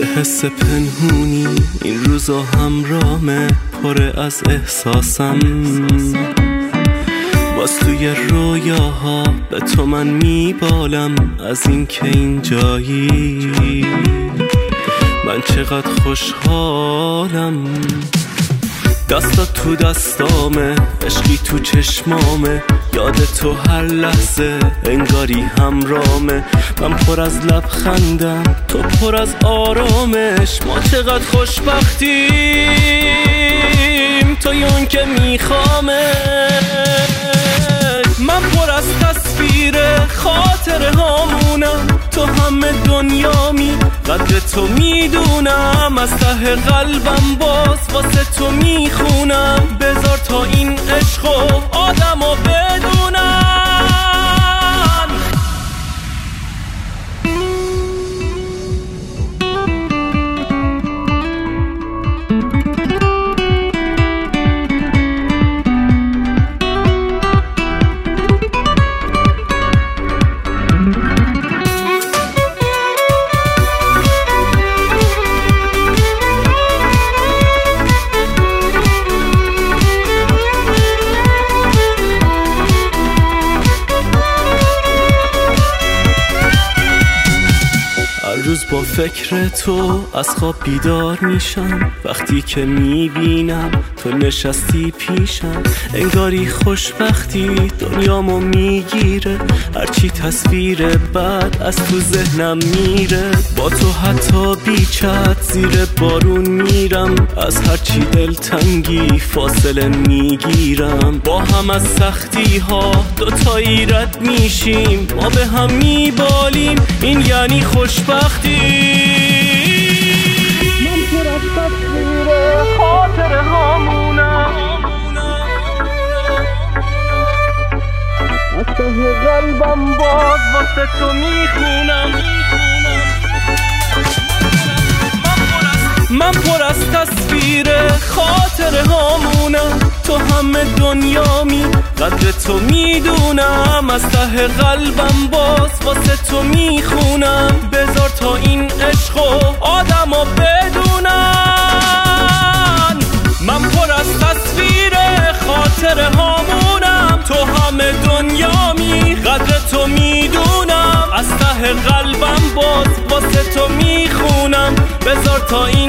حس پنهونی این روزا همرامه، پر از احساسم. باز توی رویاها به تو من میبالم، از این که اینجایی من چقدر خوشحالم. دستات تو دستامه، عشقی تو چشمامه، یاد تو هر لحظه انگاری همرامه. من پر از لبخندم، تو پر از آرامش، ما چقدر خوشبختیم توی اون که میخوامه. من پر از تصویر خاطره هامونم، تو همه دنیامی، قدر تو میدونم. از ته قلبم باز واسه تو میخونم، بذار تا این عشقو آدمو بدونم. روز با فکر تو از خواب بیدار میشم، وقتی که میبینم تو نشستی پیشم. انگاری خوشبختی دنیامو میگیره، هرچی تصویر بد از تو ذهنم میره. با تو حتی بیچت زیر بارون میرم، از هرچی دلتنگی فاصله میگیرم. با هم از سختی ها دوتایی رد میشیم، ما به هم میبالیم، این یعنی خوشبختی. من پر از تصویر خاطره هامونم، از ته قلبم باز واسه تو میخونم. من پر از تصویر خاطره هامونم، تو همه دنیامی، قدر تو میدونم. از ته قلبم باز واسه تو میخونم، بذار تا این عشقو آدمو بدونن. من پر از تصویر خاطره هامونم، تو همه دنیامی، قدر تو میدونم. از ته قلبم باز واسه تو میخونم، بذار تا این